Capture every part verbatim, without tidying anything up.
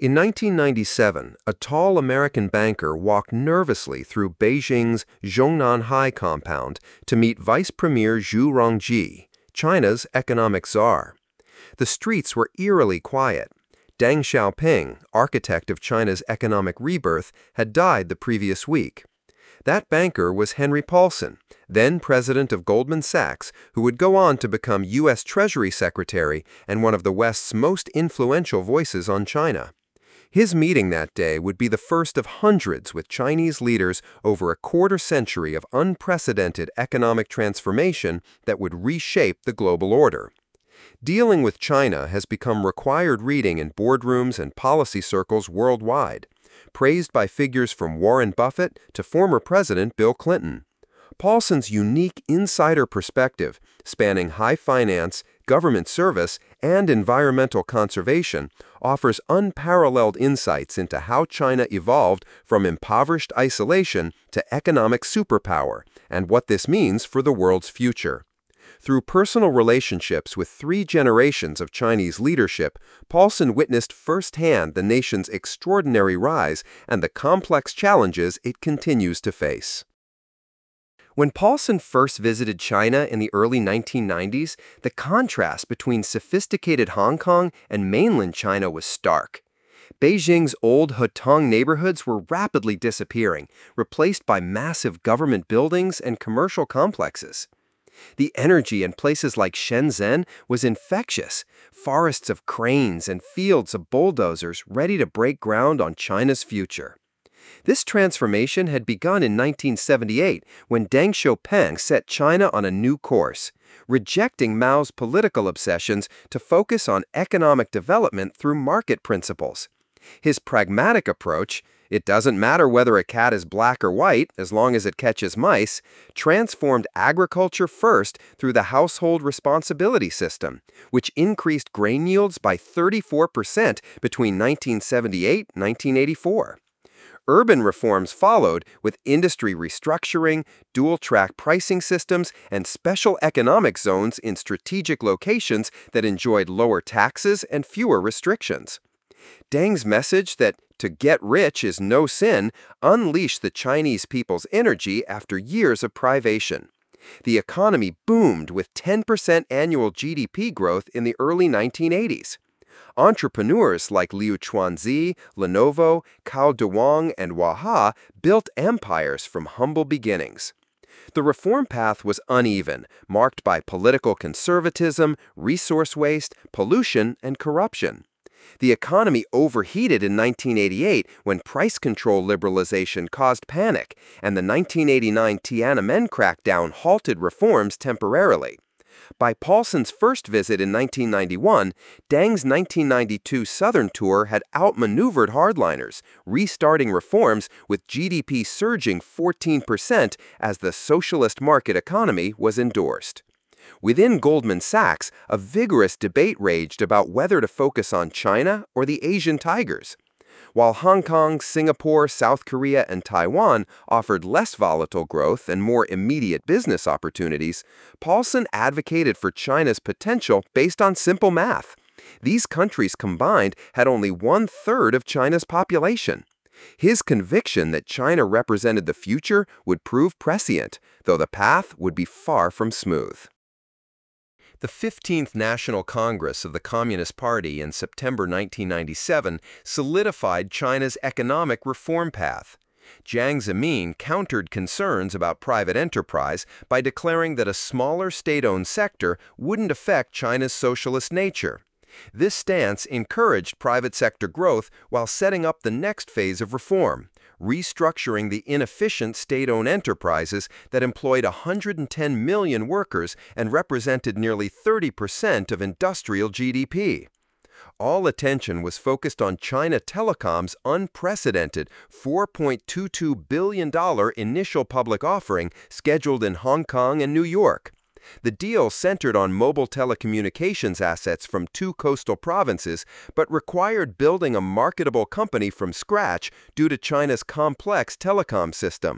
In nineteen ninety-seven, a tall American banker walked nervously through Beijing's Zhongnanhai compound to meet Vice Premier Zhu Rongji, China's economic czar. The streets were eerily quiet. Deng Xiaoping, architect of China's economic rebirth, had died the previous week. That banker was Henry Paulson, then president of Goldman Sachs, who would go on to become U S Treasury Secretary and one of the West's most influential voices on China. His meeting that day would be the first of hundreds with Chinese leaders over a quarter century of unprecedented economic transformation that would reshape the global order. Dealing with China has become required reading in boardrooms and policy circles worldwide, praised by figures from Warren Buffett to former President Bill Clinton. Paulson's unique insider perspective, spanning high finance, government service, and environmental conservation, offers unparalleled insights into how China evolved from impoverished isolation to economic superpower and what this means for the world's future. Through personal relationships with three generations of Chinese leadership, Paulson witnessed firsthand the nation's extraordinary rise and the complex challenges it continues to face. When Paulson first visited China in the early nineteen nineties, the contrast between sophisticated Hong Kong and mainland China was stark. Beijing's old Hutong neighborhoods were rapidly disappearing, replaced by massive government buildings and commercial complexes. The energy in places like Shenzhen was infectious, forests of cranes and fields of bulldozers ready to break ground on China's future. This transformation had begun in nineteen seventy-eight when Deng Xiaoping set China on a new course, rejecting Mao's political obsessions to focus on economic development through market principles. His pragmatic approach, "It doesn't matter whether a cat is black or white as long as it catches mice," transformed agriculture first through the household responsibility system, which increased grain yields by thirty-four percent between nineteen seventy-eight and nineteen eighty-four. Urban reforms followed with industry restructuring, dual-track pricing systems, and special economic zones in strategic locations that enjoyed lower taxes and fewer restrictions. Deng's message that to get rich is no sin unleashed the Chinese people's energy after years of privation. The economy boomed with ten percent annual G D P growth in the early nineteen eighties. Entrepreneurs like Liu Chuanzi, Lenovo, Cao Dewang, and Waha built empires from humble beginnings. The reform path was uneven, marked by political conservatism, resource waste, pollution, and corruption. The economy overheated in nineteen eighty-eight when price control liberalization caused panic, and the nineteen eighty-nine Tiananmen crackdown halted reforms temporarily. By Paulson's first visit in nineteen ninety-one, Deng's nineteen ninety-two Southern tour had outmaneuvered hardliners, restarting reforms with G D P surging fourteen percent as the socialist market economy was endorsed. Within Goldman Sachs, a vigorous debate raged about whether to focus on China or the Asian tigers. While Hong Kong, Singapore, South Korea, and Taiwan offered less volatile growth and more immediate business opportunities, Paulson advocated for China's potential based on simple math. These countries combined had only one-third of China's population. His conviction that China represented the future would prove prescient, though the path would be far from smooth. The fifteenth National Congress of the Communist Party in September nineteen ninety-seven solidified China's economic reform path. Jiang Zemin countered concerns about private enterprise by declaring that a smaller state-owned sector wouldn't affect China's socialist nature. This stance encouraged private sector growth while setting up the next phase of reform, restructuring the inefficient state-owned enterprises that employed one hundred ten million workers and represented nearly thirty percent of industrial G D P. All attention was focused on China Telecom's unprecedented four point two two billion dollars initial public offering scheduled in Hong Kong and New York. The deal centered on mobile telecommunications assets from two coastal provinces, but required building a marketable company from scratch due to China's complex telecom system.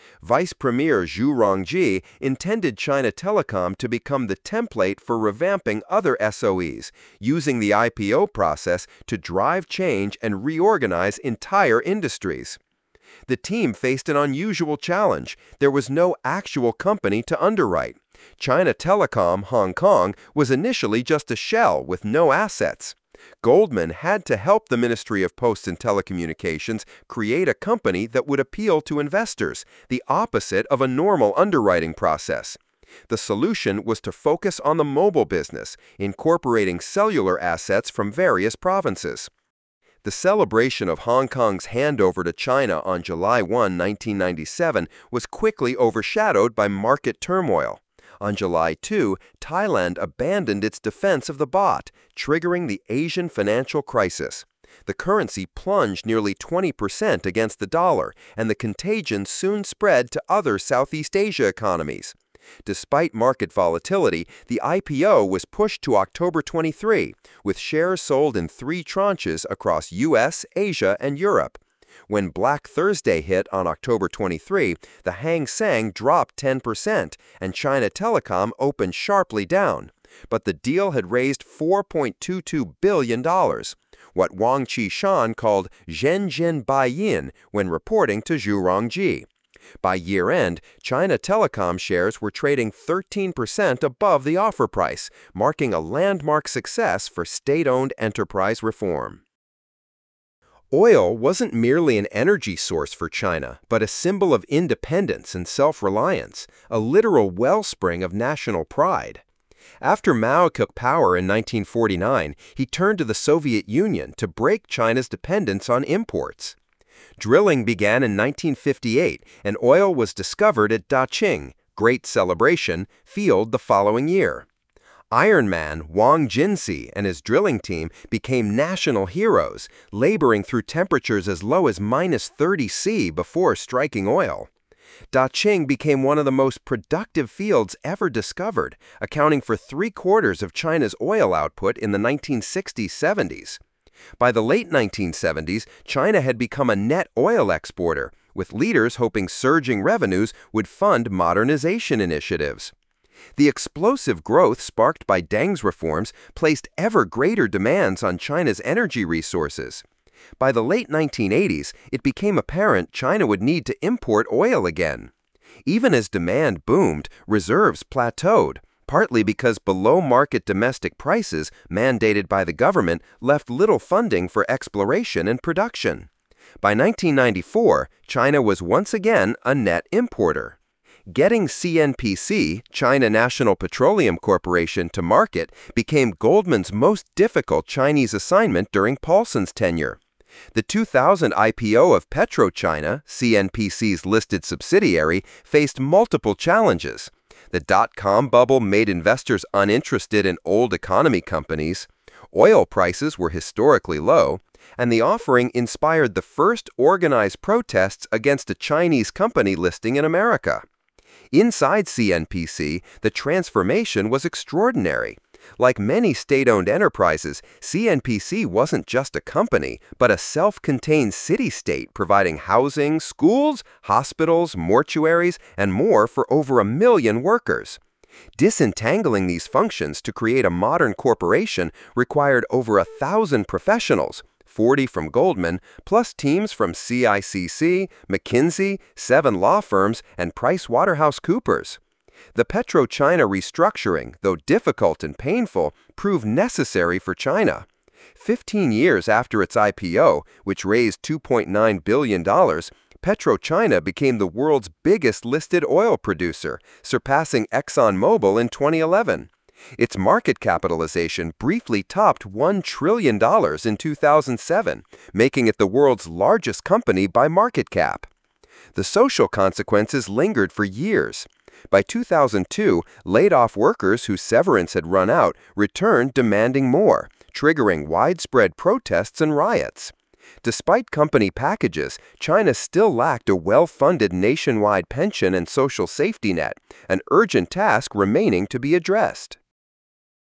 Vice Premier Zhu Rongji intended China Telecom to become the template for revamping other S O Es, using the I P O process to drive change and reorganize entire industries. The team faced an unusual challenge. There was no actual company to underwrite. China Telecom Hong Kong was initially just a shell with no assets. Goldman had to help the Ministry of Posts and Telecommunications create a company that would appeal to investors, the opposite of a normal underwriting process. The solution was to focus on the mobile business, incorporating cellular assets from various provinces. The celebration of Hong Kong's handover to China on July first, nineteen ninety-seven was quickly overshadowed by market turmoil. On July second, Thailand abandoned its defense of the baht, triggering the Asian financial crisis. The currency plunged nearly twenty percent against the dollar, and the contagion soon spread to other Southeast Asia economies. Despite market volatility, the I P O was pushed to October twenty-third, with shares sold in three tranches across U S, Asia, and Europe. When Black Thursday hit on October twenty-third, the Hang Seng dropped ten percent, and China Telecom opened sharply down. But the deal had raised four point two two billion dollars, what Wang Qishan called Zhenjian Baiyin when reporting to Zhu Rongji. By year-end, China Telecom shares were trading thirteen percent above the offer price, marking a landmark success for state-owned enterprise reform. Oil wasn't merely an energy source for China, but a symbol of independence and self-reliance, a literal wellspring of national pride. After Mao took power in nineteen forty-nine, he turned to the Soviet Union to break China's dependence on imports. Drilling began in nineteen fifty-eight, and oil was discovered at Daqing, Great Celebration, field the following year. Ironman Wang Jinsi and his drilling team became national heroes, laboring through temperatures as low as minus thirty C before striking oil. Daqing became one of the most productive fields ever discovered, accounting for three-quarters of China's oil output in the nineteen sixties seventies. By the late nineteen seventies, China had become a net oil exporter, with leaders hoping surging revenues would fund modernization initiatives. The explosive growth sparked by Deng's reforms placed ever greater demands on China's energy resources. By the late nineteen eighties, it became apparent China would need to import oil again. Even as demand boomed, reserves plateaued, partly because below-market domestic prices mandated by the government left little funding for exploration and production. By nineteen ninety-four, China was once again a net importer. Getting C N P C, China National Petroleum Corporation, to market became Goldman's most difficult Chinese assignment during Paulson's tenure. The two thousand I P O of PetroChina, C N P C's listed subsidiary, faced multiple challenges. The dot-com bubble made investors uninterested in old economy companies, oil prices were historically low, and the offering inspired the first organized protests against a Chinese company listing in America. Inside C N P C, the transformation was extraordinary. Like many state-owned enterprises, C N P C wasn't just a company, but a self-contained city-state providing housing, schools, hospitals, mortuaries, and more for over a million workers. Disentangling these functions to create a modern corporation required over a thousand professionals, forty from Goldman, plus teams from C I C C, McKinsey, seven law firms, and PricewaterhouseCoopers. The PetroChina restructuring, though difficult and painful, proved necessary for China. Fifteen years after its I P O, which raised two point nine billion dollars, PetroChina became the world's biggest listed oil producer, surpassing ExxonMobil in twenty eleven. Its market capitalization briefly topped one trillion dollars in two thousand seven, making it the world's largest company by market cap. The social consequences lingered for years. By two thousand two, laid-off workers whose severance had run out returned demanding more, triggering widespread protests and riots. Despite company packages, China still lacked a well-funded nationwide pension and social safety net, an urgent task remaining to be addressed.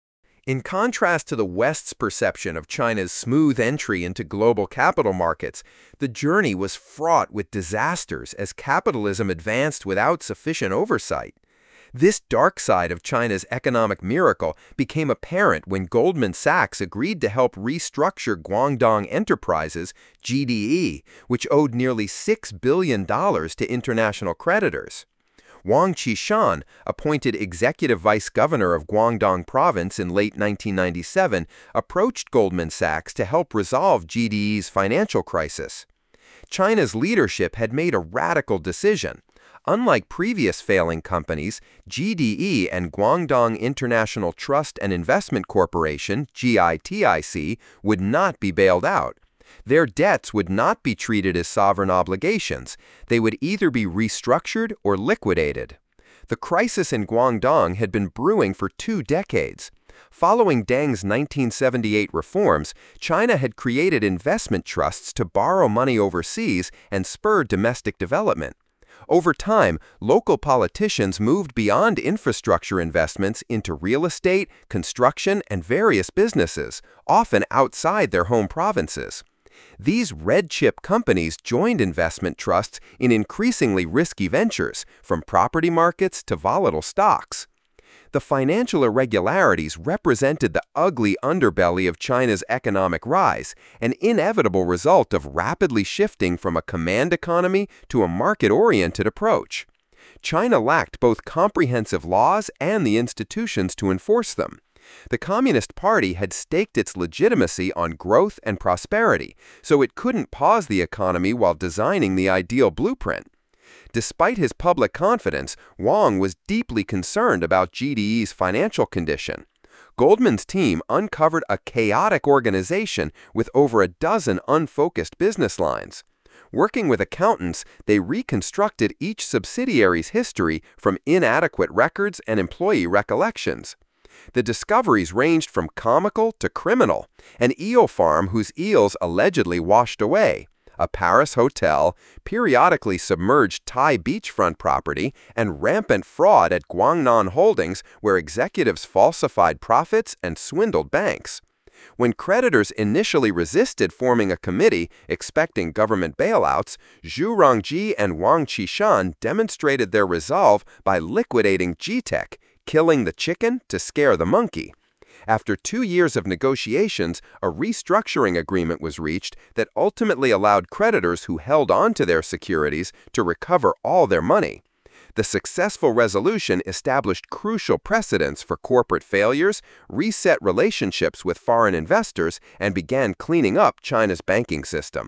In contrast to the West's perception of China's smooth entry into global capital markets, the journey was fraught with disasters as capitalism advanced without sufficient oversight. This dark side of China's economic miracle became apparent when Goldman Sachs agreed to help restructure Guangdong Enterprises, G D E, which owed nearly six billion dollars to international creditors. Wang Qishan, appointed executive vice governor of Guangdong Province in late nineteen ninety-seven, approached Goldman Sachs to help resolve G D E's financial crisis. China's leadership had made a radical decision. Unlike previous failing companies, G D E and Guangdong International Trust and Investment Corporation, G I T I C, would not be bailed out. Their debts would not be treated as sovereign obligations. They would either be restructured or liquidated. The crisis in Guangdong had been brewing for two decades. Following Deng's nineteen seventy-eight reforms, China had created investment trusts to borrow money overseas and spur domestic development. Over time, local politicians moved beyond infrastructure investments into real estate, construction, and various businesses, often outside their home provinces. These red-chip companies joined investment trusts in increasingly risky ventures, from property markets to volatile stocks. The financial irregularities represented the ugly underbelly of China's economic rise, an inevitable result of rapidly shifting from a command economy to a market-oriented approach. China lacked both comprehensive laws and the institutions to enforce them. The Communist Party had staked its legitimacy on growth and prosperity, so it couldn't pause the economy while designing the ideal blueprint. Despite his public confidence, Wang was deeply concerned about G D E's financial condition. Goldman's team uncovered a chaotic organization with over a dozen unfocused business lines. Working with accountants, they reconstructed each subsidiary's history from inadequate records and employee recollections. The discoveries ranged from comical to criminal: an eel farm whose eels allegedly washed away, a Paris hotel, periodically submerged Thai beachfront property, and rampant fraud at Guangnan Holdings, where executives falsified profits and swindled banks. When creditors initially resisted forming a committee, expecting government bailouts, Zhu Rongji and Wang Qishan demonstrated their resolve by liquidating G Tech, killing the chicken to scare the monkey. After two years of negotiations, a restructuring agreement was reached that ultimately allowed creditors who held on to their securities to recover all their money. The successful resolution established crucial precedents for corporate failures, reset relationships with foreign investors, and began cleaning up China's banking system.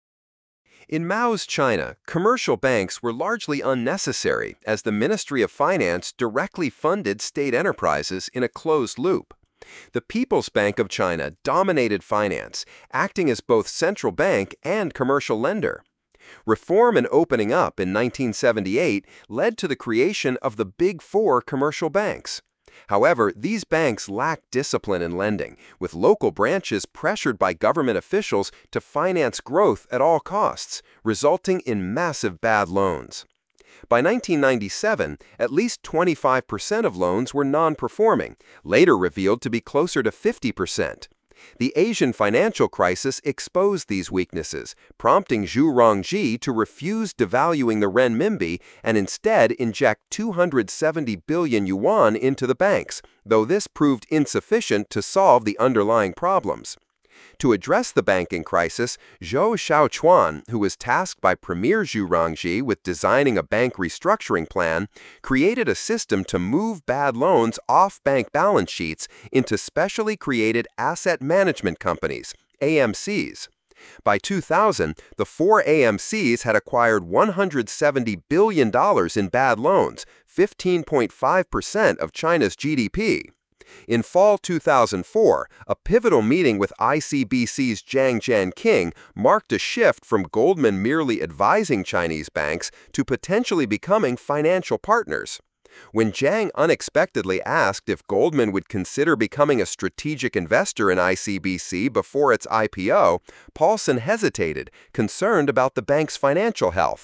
In Mao's China, commercial banks were largely unnecessary as the Ministry of Finance directly funded state enterprises in a closed loop. The People's Bank of China dominated finance, acting as both central bank and commercial lender. Reform and opening up in nineteen seventy-eight led to the creation of the Big Four commercial banks. However, these banks lacked discipline in lending, with local branches pressured by government officials to finance growth at all costs, resulting in massive bad loans. By nineteen ninety-seven, at least twenty-five percent of loans were non-performing, later revealed to be closer to fifty percent. The Asian financial crisis exposed these weaknesses, prompting Zhu Rongji to refuse devaluing the renminbi and instead inject two hundred seventy billion yuan into the banks, though this proved insufficient to solve the underlying problems. To address the banking crisis, Zhou Xiaochuan, who was tasked by Premier Zhu Rongji with designing a bank restructuring plan, created a system to move bad loans off bank balance sheets into specially created asset management companies, A M Cs. By two thousand, the four A M Cs had acquired one hundred seventy billion dollars in bad loans, fifteen point five percent of China's G D P. In fall two thousand four, a pivotal meeting with I C B C's Jiang Jianqing marked a shift from Goldman merely advising Chinese banks to potentially becoming financial partners. When Jiang unexpectedly asked if Goldman would consider becoming a strategic investor in I C B C before its I P O, Paulson hesitated, concerned about the bank's financial health.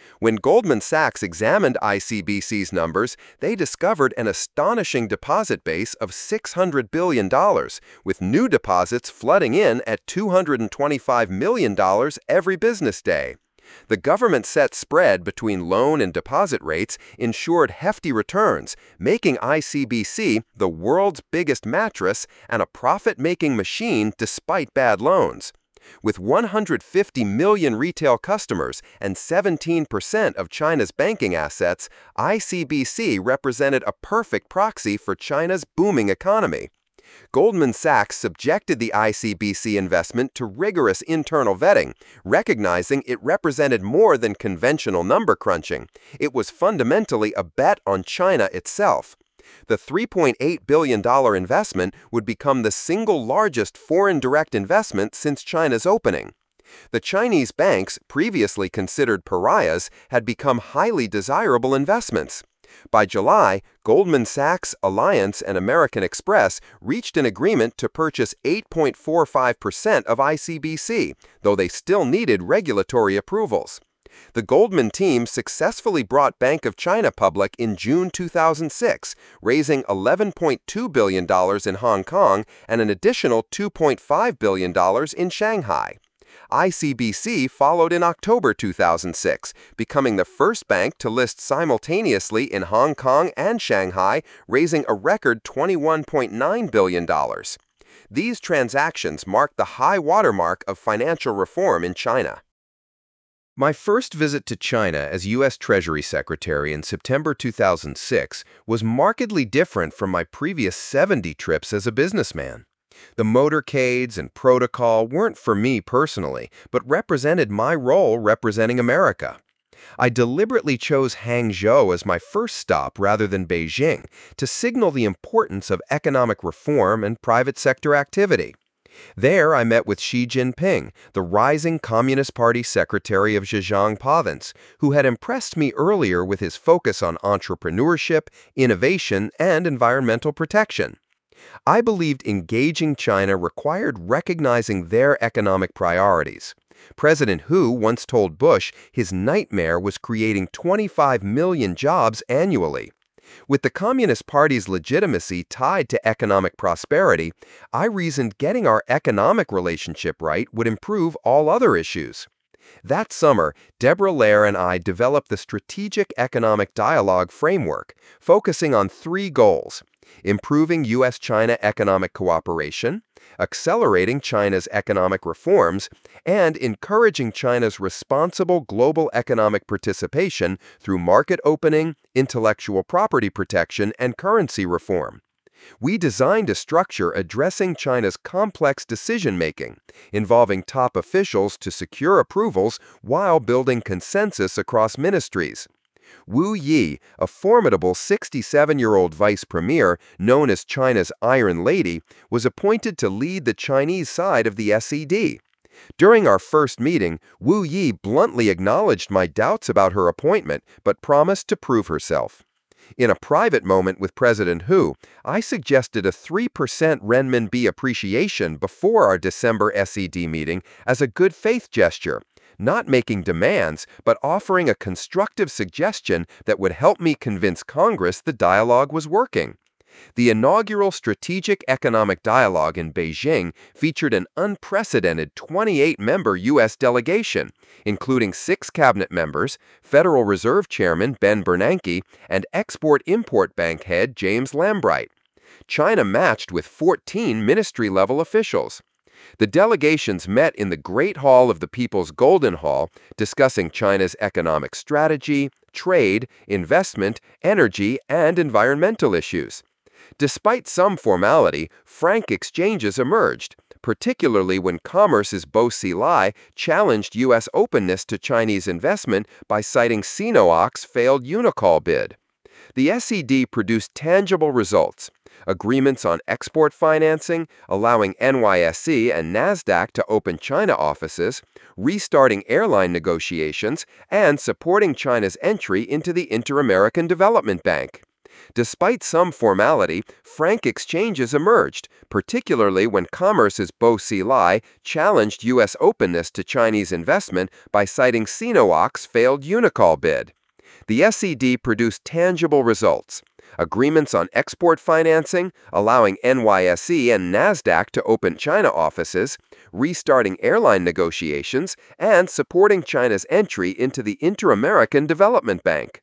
When Goldman Sachs examined I C B C's numbers, they discovered an astonishing deposit base of six hundred billion dollars, with new deposits flooding in at two hundred twenty-five million dollars every business day. The government-set spread between loan and deposit rates ensured hefty returns, making I C B C the world's biggest mattress and a profit-making machine despite bad loans. With one hundred fifty million retail customers and seventeen percent of China's banking assets, I C B C represented a perfect proxy for China's booming economy. Goldman Sachs subjected the I C B C investment to rigorous internal vetting, recognizing it represented more than conventional number crunching. It was fundamentally a bet on China itself. The three point eight billion dollars investment would become the single largest foreign direct investment since China's opening. The Chinese banks, previously considered pariahs, had become highly desirable investments. By July, Goldman Sachs, Alliance, and American Express reached an agreement to purchase eight point four five percent of I C B C, though they still needed regulatory approvals. The Goldman team successfully brought Bank of China public in June two thousand six, raising eleven point two billion dollars in Hong Kong and an additional two point five billion dollars in Shanghai. I C B C followed in October two thousand six, becoming the first bank to list simultaneously in Hong Kong and Shanghai, raising a record twenty-one point nine billion dollars. These transactions marked the high watermark of financial reform in China. My first visit to China as U S Treasury Secretary in September two thousand six was markedly different from my previous seventy trips as a businessman. The motorcades and protocol weren't for me personally, but represented my role representing America. I deliberately chose Hangzhou as my first stop rather than Beijing to signal the importance of economic reform and private sector activity. There, I met with Xi Jinping, the rising Communist Party secretary of Zhejiang Province, who had impressed me earlier with his focus on entrepreneurship, innovation, and environmental protection. I believed engaging China required recognizing their economic priorities. President Hu once told Bush his nightmare was creating twenty-five million jobs annually. With the Communist Party's legitimacy tied to economic prosperity, I reasoned getting our economic relationship right would improve all other issues. That summer, Deborah Lair and I developed the Strategic Economic Dialogue Framework, focusing on three goals: improving U S China economic cooperation, accelerating China's economic reforms, and encouraging China's responsible global economic participation through market opening, intellectual property protection, and currency reform. We designed a structure addressing China's complex decision-making, involving top officials to secure approvals while building consensus across ministries. Wu Yi, a formidable sixty-seven-year-old vice premier known as China's Iron Lady, was appointed to lead the Chinese side of the S E D. During our first meeting, Wu Yi bluntly acknowledged my doubts about her appointment, but promised to prove herself. In a private moment with President Hu, I suggested a three percent renminbi appreciation before our December S E D meeting as a good faith gesture, not making demands, but offering a constructive suggestion that would help me convince Congress the dialogue was working. The inaugural Strategic Economic Dialogue in Beijing featured an unprecedented twenty-eight member U S delegation, including six cabinet members, Federal Reserve Chairman Ben Bernanke, and Export-Import Bank head James Lambright. China matched with fourteen ministry-level officials. The delegations met in the Great Hall of the People's Golden Hall, discussing China's economic strategy, trade, investment, energy, and environmental issues. Despite some formality, frank exchanges emerged, particularly when Commerce's Bo Xilai challenged U S openness to Chinese investment by citing Sinopec's failed Unicall bid. The S E D produced tangible results: agreements on export financing, allowing N Y S E and NASDAQ to open China offices, restarting airline negotiations, and supporting China's entry into the Inter-American Development Bank. Despite some formality, frank exchanges emerged, particularly when Commerce's Bo Xilai challenged U S openness to Chinese investment by citing Sinowoc's failed Unicall bid. The S E D produced tangible results: agreements on export financing, allowing N Y S E and NASDAQ to open China offices, restarting airline negotiations, and supporting China's entry into the Inter-American Development Bank.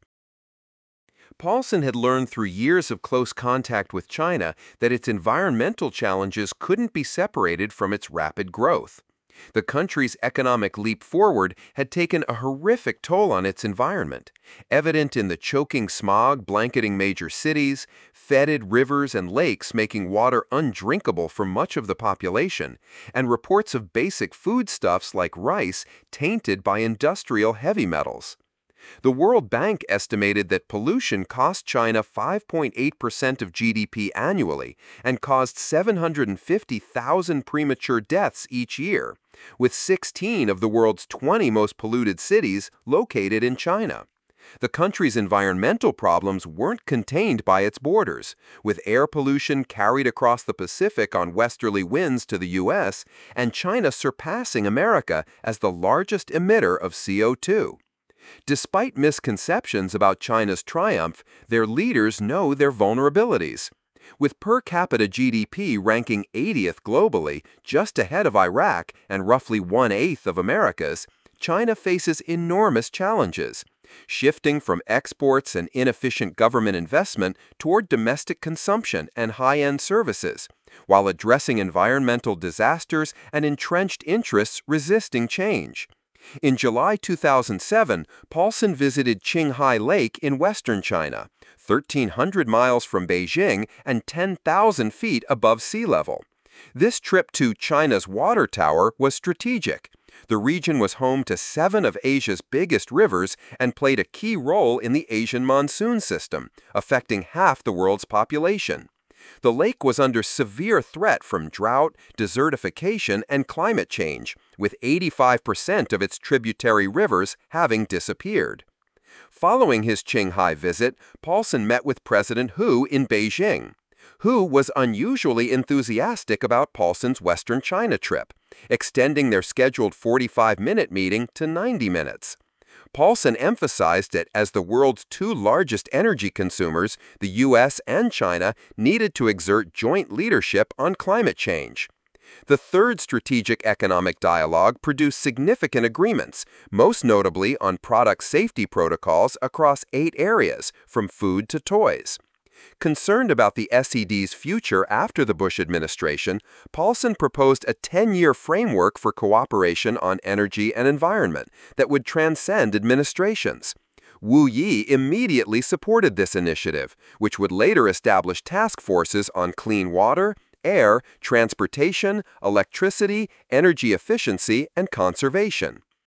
Paulson had learned through years of close contact with China that its environmental challenges couldn't be separated from its rapid growth. The country's economic leap forward had taken a horrific toll on its environment, evident in the choking smog blanketing major cities, fetid rivers and lakes making water undrinkable for much of the population, and reports of basic foodstuffs like rice tainted by industrial heavy metals. The World Bank estimated that pollution cost China five point eight percent of G D P annually and caused seven hundred fifty thousand premature deaths each year, with sixteen of the world's twenty most polluted cities located in China. The country's environmental problems weren't contained by its borders, with air pollution carried across the Pacific on westerly winds to the U S and China surpassing America as the largest emitter of C O two. Despite misconceptions about China's triumph, their leaders know their vulnerabilities. With per capita G D P ranking eightieth globally, just ahead of Iraq and roughly one-eighth of America's, China faces enormous challenges, shifting from exports and inefficient government investment toward domestic consumption and high-end services, while addressing environmental disasters and entrenched interests resisting change. In July two thousand seven, Paulson visited Qinghai Lake in western China, thirteen hundred miles from Beijing and ten thousand feet above sea level. This trip to China's water tower was strategic. The region was home to seven of Asia's biggest rivers and played a key role in the Asian monsoon system, affecting half the world's population. The lake was under severe threat from drought, desertification, and climate change, with eighty-five percent of its tributary rivers having disappeared. Following his Qinghai visit, Paulson met with President Hu in Beijing. Hu was unusually enthusiastic about Paulson's Western China trip, extending their scheduled forty-five minute meeting to ninety minutes. Paulson emphasized that as the world's two largest energy consumers, the U S and China needed to exert joint leadership on climate change. The third strategic economic dialogue produced significant agreements, most notably on product safety protocols across eight areas, from food to toys. Concerned about the S E D's future after the Bush administration, Paulson proposed a ten-year framework for cooperation on energy and environment that would transcend administrations. Wu Yi immediately supported this initiative, which would later establish task forces on clean water, air, transportation, electricity, energy efficiency, and conservation.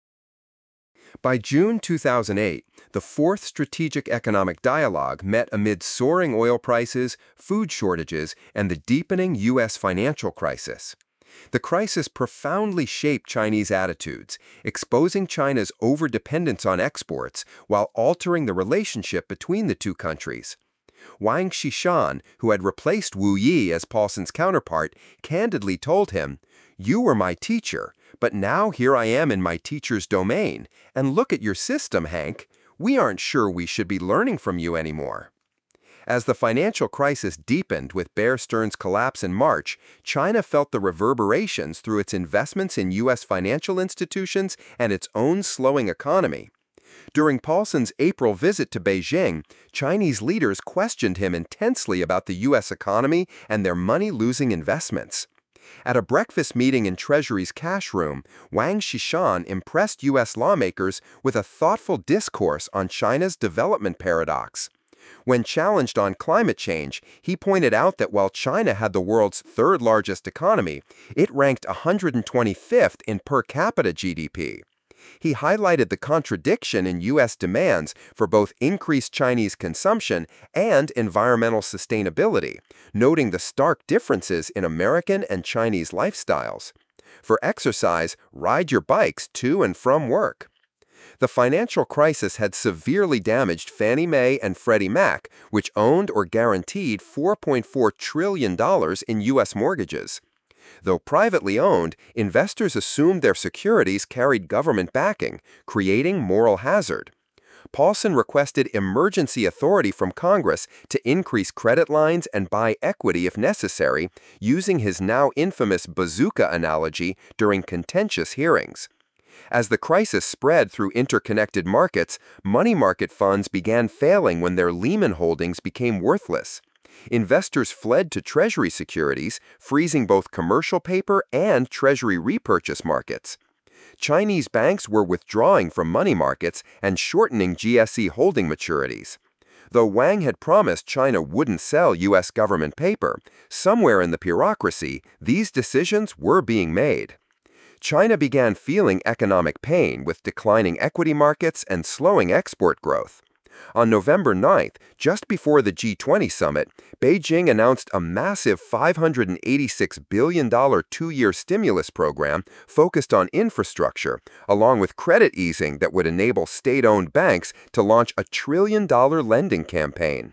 By June two thousand eight, the Fourth Strategic Economic Dialogue met amid soaring oil prices, food shortages, and the deepening U S financial crisis. The crisis profoundly shaped Chinese attitudes, exposing China's overdependence on exports while altering the relationship between the two countries. Wang Xishan, who had replaced Wu Yi as Paulson's counterpart, candidly told him, "You were my teacher, but now here I am in my teacher's domain, and look at your system, Hank. We aren't sure we should be learning from you anymore." As the financial crisis deepened with Bear Stearns' collapse in March, China felt the reverberations through its investments in U S financial institutions and its own slowing economy. During Paulson's April visit to Beijing, Chinese leaders questioned him intensely about the U S economy and their money-losing investments. At a breakfast meeting in Treasury's cash room, Wang Xishan impressed U S lawmakers with a thoughtful discourse on China's development paradox. When challenged on climate change, he pointed out that while China had the world's third-largest economy, it ranked one hundred twenty-fifth in per capita G D P. He highlighted the contradiction in U S demands for both increased Chinese consumption and environmental sustainability, noting the stark differences in American and Chinese lifestyles. For exercise, ride your bikes to and from work. The financial crisis had severely damaged Fannie Mae and Freddie Mac, which owned or guaranteed four point four trillion dollars in U S mortgages. Though privately owned, investors assumed their securities carried government backing, creating moral hazard. Paulson requested emergency authority from Congress to increase credit lines and buy equity if necessary, using his now infamous bazooka analogy during contentious hearings. As the crisis spread through interconnected markets, money market funds began failing when their Lehman holdings became worthless. Investors fled to Treasury securities, freezing both commercial paper and Treasury repurchase markets. Chinese banks were withdrawing from money markets and shortening G S E holding maturities. Though Wang had promised China wouldn't sell U S government paper, somewhere in the bureaucracy, these decisions were being made. China began feeling economic pain with declining equity markets and slowing export growth. On November ninth, just before the G twenty summit, Beijing announced a massive five hundred eighty-six billion dollars two-year stimulus program focused on infrastructure, along with credit easing that would enable state-owned banks to launch a trillion-dollar lending campaign.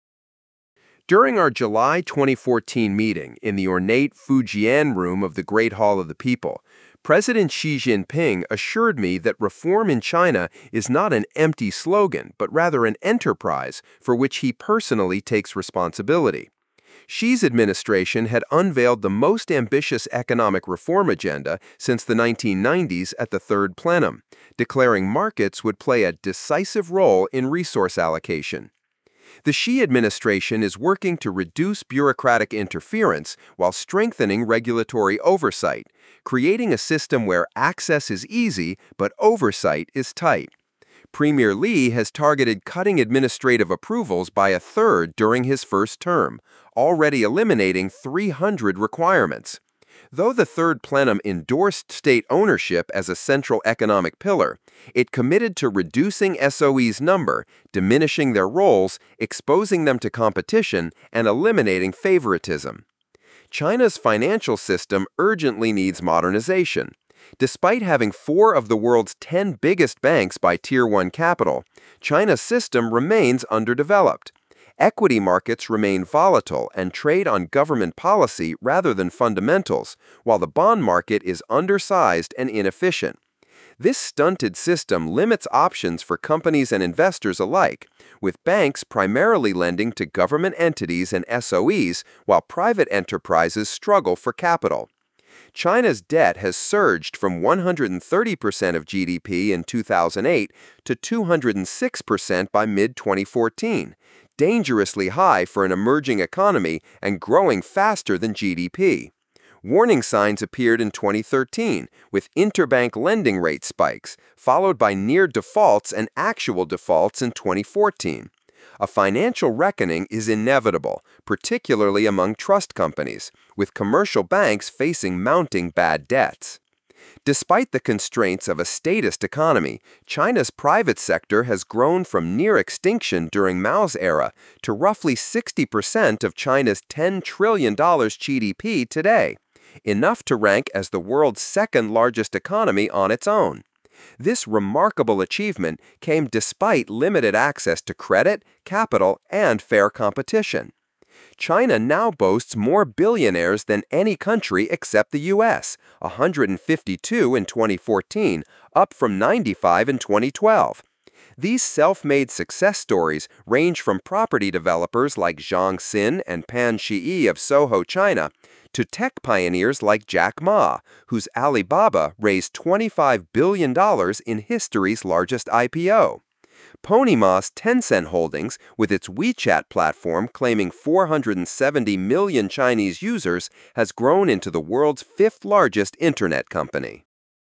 During our July twenty fourteen meeting in the ornate Fujian Room of the Great Hall of the People, President Xi Jinping assured me that reform in China is not an empty slogan, but rather an enterprise for which he personally takes responsibility. Xi's administration had unveiled the most ambitious economic reform agenda since the nineteen nineties at the Third Plenum, declaring markets would play a decisive role in resource allocation. The Xi administration is working to reduce bureaucratic interference while strengthening regulatory oversight, creating a system where access is easy but oversight is tight. Premier Li has targeted cutting administrative approvals by a third during his first term, already eliminating three hundred requirements. Though the Third Plenum endorsed state ownership as a central economic pillar, it committed to reducing S O E's number, diminishing their roles, exposing them to competition, and eliminating favoritism. China's financial system urgently needs modernization. Despite having four of the world's ten biggest banks by Tier one capital, China's system remains underdeveloped. Equity markets remain volatile and trade on government policy rather than fundamentals, while the bond market is undersized and inefficient. This stunted system limits options for companies and investors alike, with banks primarily lending to government entities and S O Es while private enterprises struggle for capital. China's debt has surged from one hundred thirty percent of G D P in two thousand eight to two hundred six percent by mid twenty fourteen, dangerously high for an emerging economy and growing faster than G D P. Warning signs appeared in twenty thirteen, with interbank lending rate spikes, followed by near defaults and actual defaults in twenty fourteen. A financial reckoning is inevitable, particularly among trust companies, with commercial banks facing mounting bad debts. Despite the constraints of a statist economy, China's private sector has grown from near extinction during Mao's era to roughly sixty percent of China's ten trillion dollars G D P today, enough to rank as the world's second largest economy on its own. This remarkable achievement came despite limited access to credit, capital, and fair competition. China now boasts more billionaires than any country except the U S, one hundred fifty-two in twenty fourteen, up from ninety-five in twenty twelve. These self-made success stories range from property developers like Zhang Xin and Pan Shiyi of Soho, China, to tech pioneers like Jack Ma, whose Alibaba raised twenty-five billion dollars in history's largest I P O. Ponyma's Tencent Holdings, with its WeChat platform claiming four hundred seventy million Chinese users, has grown into the world's fifth largest internet company.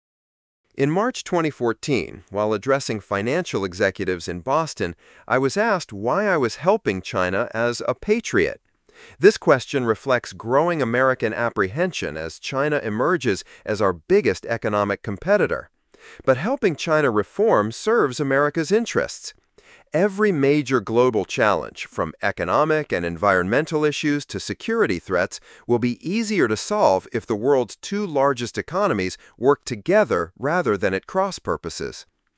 In March twenty fourteen, while addressing financial executives in Boston, I was asked why I was helping China as a patriot. This question reflects growing American apprehension as China emerges as our biggest economic competitor. But helping China reform serves America's interests. Every major global challenge, from economic and environmental issues to security threats, will be easier to solve if the world's two largest economies work together rather than at cross purposes.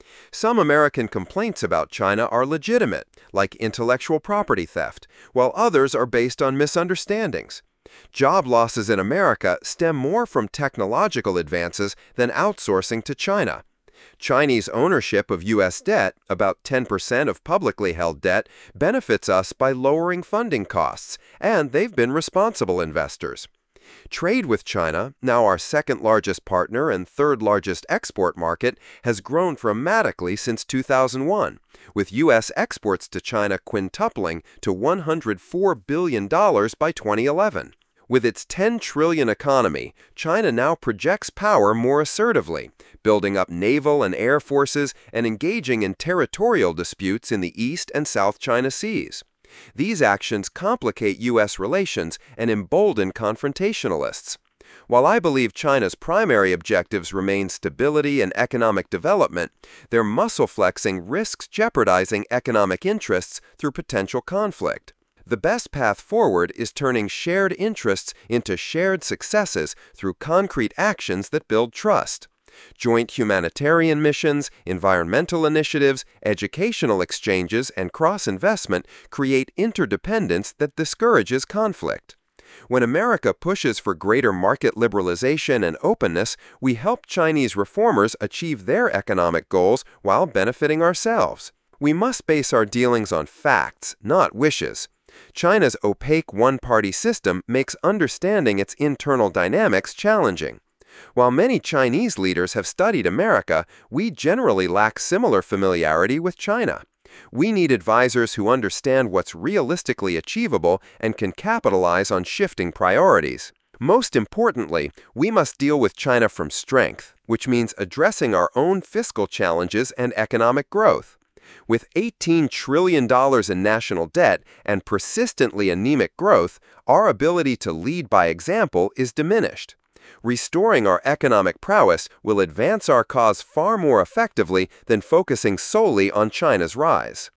Some American complaints about China are legitimate, like intellectual property theft, while others are based on misunderstandings. Job losses in America stem more from technological advances than outsourcing to China. Chinese ownership of U S debt, about ten percent of publicly held debt, benefits us by lowering funding costs, and they've been responsible investors. Trade with China, now our second largest partner and third largest export market, has grown dramatically since two thousand one, with U S exports to China quintupling to one hundred four billion dollars by twenty eleven. With its ten trillion dollars economy, China now projects power more assertively, building up naval and air forces and engaging in territorial disputes in the East and South China Seas. These actions complicate U S relations and embolden confrontationalists. While I believe China's primary objectives remain stability and economic development, their muscle flexing risks jeopardizing economic interests through potential conflict. The best path forward is turning shared interests into shared successes through concrete actions that build trust. Joint humanitarian missions, environmental initiatives, educational exchanges, and cross-investment create interdependence that discourages conflict. When America pushes for greater market liberalization and openness, we help Chinese reformers achieve their economic goals while benefiting ourselves. We must base our dealings on facts, not wishes. China's opaque one-party system makes understanding its internal dynamics challenging. While many Chinese leaders have studied America, we generally lack similar familiarity with China. We need advisors who understand what's realistically achievable and can capitalize on shifting priorities. Most importantly, we must deal with China from strength, which means addressing our own fiscal challenges and economic growth. With eighteen trillion dollars in national debt and persistently anemic growth, our ability to lead by example is diminished. Restoring our economic prowess will advance our cause far more effectively than focusing solely on China's rise.